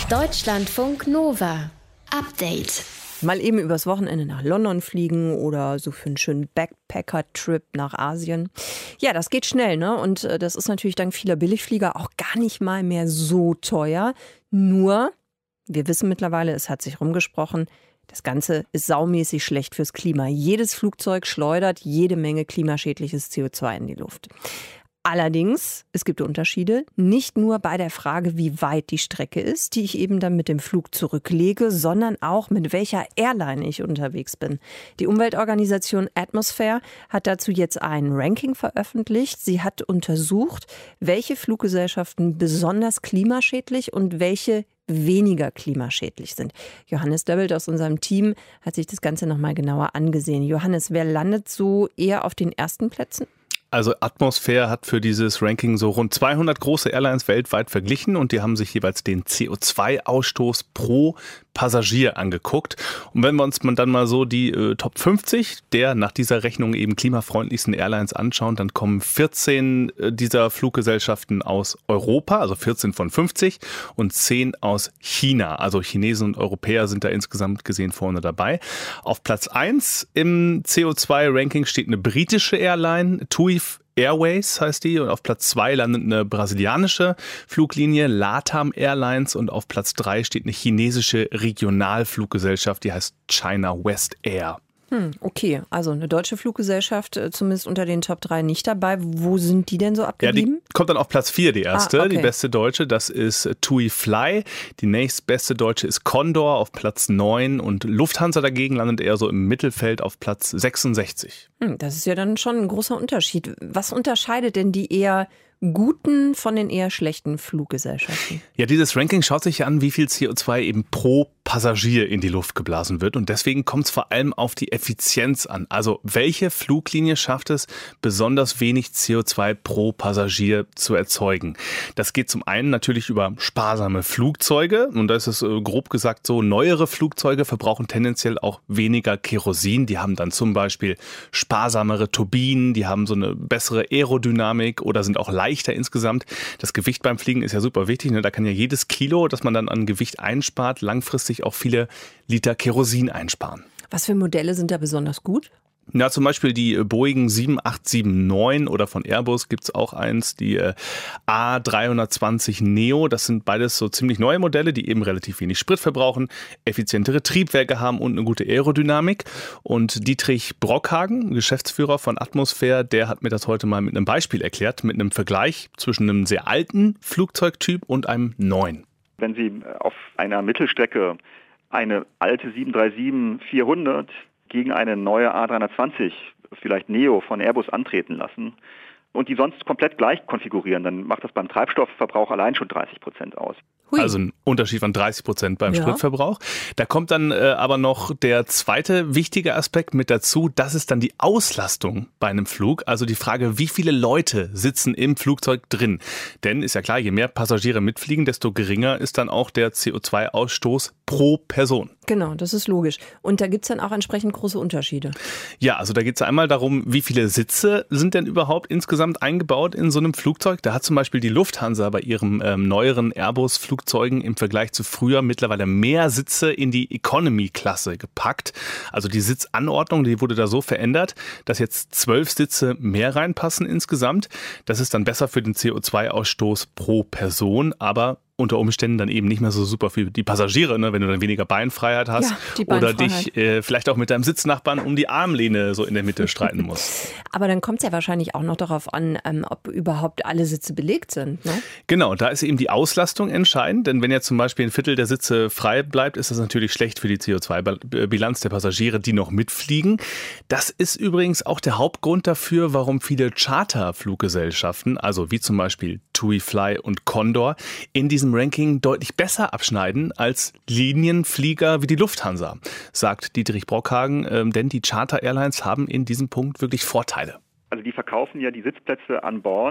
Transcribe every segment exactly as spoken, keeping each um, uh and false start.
Deutschlandfunk Nova. Update. Mal eben übers Wochenende nach London fliegen oder so für einen schönen Backpacker-Trip nach Asien. Ja, das geht schnell, ne? Und äh, das ist natürlich dank vieler Billigflieger auch gar nicht mal mehr so teuer. Nur, wir wissen mittlerweile, es hat sich rumgesprochen, das Ganze ist saumäßig schlecht fürs Klima. Jedes Flugzeug schleudert jede Menge klimaschädliches C O zwei in die Luft. Allerdings, es gibt Unterschiede, nicht nur bei der Frage, wie weit die Strecke ist, die ich eben dann mit dem Flug zurücklege, sondern auch mit welcher Airline ich unterwegs bin. Die Umweltorganisation Atmosphere hat dazu jetzt ein Ranking veröffentlicht. Sie hat untersucht, welche Fluggesellschaften besonders klimaschädlich und welche weniger klimaschädlich sind. Johannes Döbbelt aus unserem Team hat sich das Ganze nochmal genauer angesehen. Johannes, wer landet so eher auf den ersten Plätzen? Also Atmosphere hat für dieses Ranking so rund zweihundert große Airlines weltweit verglichen und die haben sich jeweils den C O zwei Ausstoß pro Passagier angeguckt. Und wenn wir uns dann mal so die äh, Top fünfzig der nach dieser Rechnung eben klimafreundlichsten Airlines anschauen, dann kommen vierzehn äh, dieser Fluggesellschaften aus Europa, also vierzehn von fünfzig und zehn aus China. Also Chinesen und Europäer sind da insgesamt gesehen vorne dabei. Auf Platz eins im C O zwei Ranking steht eine britische Airline, TUI Airways heißt die, und auf Platz zwei landet eine brasilianische Fluglinie, LATAM Airlines, und auf Platz drei steht eine chinesische Regionalfluggesellschaft, die heißt China West Air. Hm, okay, also eine deutsche Fluggesellschaft zumindest unter den Top drei nicht dabei. Wo sind die denn so abgeblieben? Ja, die kommt dann auf Platz vier, die erste, ah, okay. Die beste deutsche, das ist TUI Fly. Die nächstbeste deutsche ist Condor auf Platz neun und Lufthansa dagegen landet eher so im Mittelfeld auf Platz sechsundsechzig. Hm, das ist ja dann schon ein großer Unterschied. Was unterscheidet denn die eher guten von den eher schlechten Fluggesellschaften? Ja, dieses Ranking schaut sich ja an, wie viel C O zwei eben pro Passagier in die Luft geblasen wird. Und deswegen kommt es vor allem auf die Effizienz an. Also welche Fluglinie schafft es, besonders wenig C O zwei pro Passagier zu erzeugen? Das geht zum einen natürlich über sparsame Flugzeuge. Und da ist es äh, grob gesagt so, neuere Flugzeuge verbrauchen tendenziell auch weniger Kerosin. Die haben dann zum Beispiel sparsamere Turbinen, die haben so eine bessere Aerodynamik oder sind auch leichter insgesamt. Das Gewicht beim Fliegen ist ja super wichtig. Ne? Da kann ja jedes Kilo, das man dann an Gewicht einspart, langfristig auch viele Liter Kerosin einsparen. Was für Modelle sind da besonders gut? Ja, zum Beispiel die Boeing sieben acht sieben neun oder von Airbus gibt es auch eins, die äh, A drei zwanzig Neo. Das sind beides so ziemlich neue Modelle, die eben relativ wenig Sprit verbrauchen, effizientere Triebwerke haben und eine gute Aerodynamik. Und Dietrich Brockhagen, Geschäftsführer von Atmosphere, der hat mir das heute mal mit einem Beispiel erklärt, mit einem Vergleich zwischen einem sehr alten Flugzeugtyp und einem neuen. Wenn Sie auf einer Mittelstrecke eine alte sieben drei sieben vierhundert gegen eine neue A drei zwanzig, vielleicht Neo von Airbus antreten lassen und die sonst komplett gleich konfigurieren, dann macht das beim Treibstoffverbrauch allein schon dreißig Prozent aus. Hui. Also ein Unterschied von dreißig Prozent beim Ja. Spritverbrauch. Da kommt dann äh, aber noch der zweite wichtige Aspekt mit dazu. Das ist dann die Auslastung bei einem Flug. Also die Frage, wie viele Leute sitzen im Flugzeug drin. Denn ist ja klar, je mehr Passagiere mitfliegen, desto geringer ist dann auch der C O zwei Ausstoß pro Person. Genau, das ist logisch. Und da gibt es dann auch entsprechend große Unterschiede. Ja, also da geht es einmal darum, wie viele Sitze sind denn überhaupt insgesamt eingebaut in so einem Flugzeug. Da hat zum Beispiel die Lufthansa bei ihrem ähm, neueren Airbus-Flugzeugen im Vergleich zu früher mittlerweile mehr Sitze in die Economy-Klasse gepackt. Also die Sitzanordnung, die wurde da so verändert, dass jetzt zwölf Sitze mehr reinpassen insgesamt. Das ist dann besser für den C O zwei Ausstoß pro Person, aber unter Umständen dann eben nicht mehr so super für die Passagiere, ne, wenn du dann weniger Beinfreiheit hast, Ja, die oder Beinfreiheit. dich äh, vielleicht auch mit deinem Sitznachbarn um die Armlehne so in der Mitte streiten musst. Aber dann kommt es ja wahrscheinlich auch noch darauf an, ähm, ob überhaupt alle Sitze belegt sind, ne? Genau, da ist eben die Auslastung entscheidend, denn wenn jetzt zum Beispiel ein Viertel der Sitze frei bleibt, ist das natürlich schlecht für die C O zwei Bilanz der Passagiere, die noch mitfliegen. Das ist übrigens auch der Hauptgrund dafür, warum viele Charterfluggesellschaften, also wie zum Beispiel TUI Fly und Condor, in diesem Ranking deutlich besser abschneiden als Linienflieger wie die Lufthansa, sagt Dietrich Brockhagen, ähm, denn die Charter-Airlines haben in diesem Punkt wirklich Vorteile. Also die verkaufen ja die Sitzplätze an Bord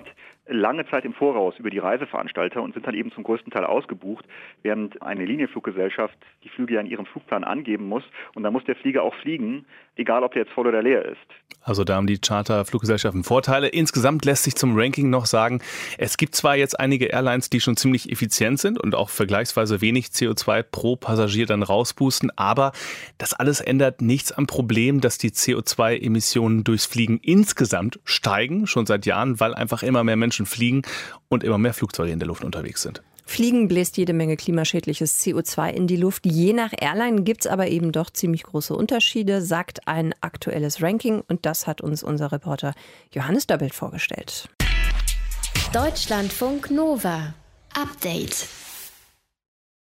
lange Zeit im Voraus über die Reiseveranstalter und sind dann eben zum größten Teil ausgebucht, während eine Linienfluggesellschaft die Flüge ja in ihrem Flugplan angeben muss und dann muss der Flieger auch fliegen, egal ob der jetzt voll oder leer ist. Also da haben die Charterfluggesellschaften Vorteile. Insgesamt lässt sich zum Ranking noch sagen, es gibt zwar jetzt einige Airlines, die schon ziemlich effizient sind und auch vergleichsweise wenig C O zwei pro Passagier dann rauspusten, aber das alles ändert nichts am Problem, dass die C O zwei Emissionen durchs Fliegen insgesamt steigen, schon seit Jahren, weil einfach immer mehr Menschen fliegen und immer mehr Flugzeuge in der Luft unterwegs sind. Fliegen bläst jede Menge klimaschädliches C O zwei in die Luft. Je nach Airline gibt es aber eben doch ziemlich große Unterschiede, sagt ein aktuelles Ranking. Und das hat uns unser Reporter Johannes Döbbelt vorgestellt. Deutschlandfunk Nova. Update.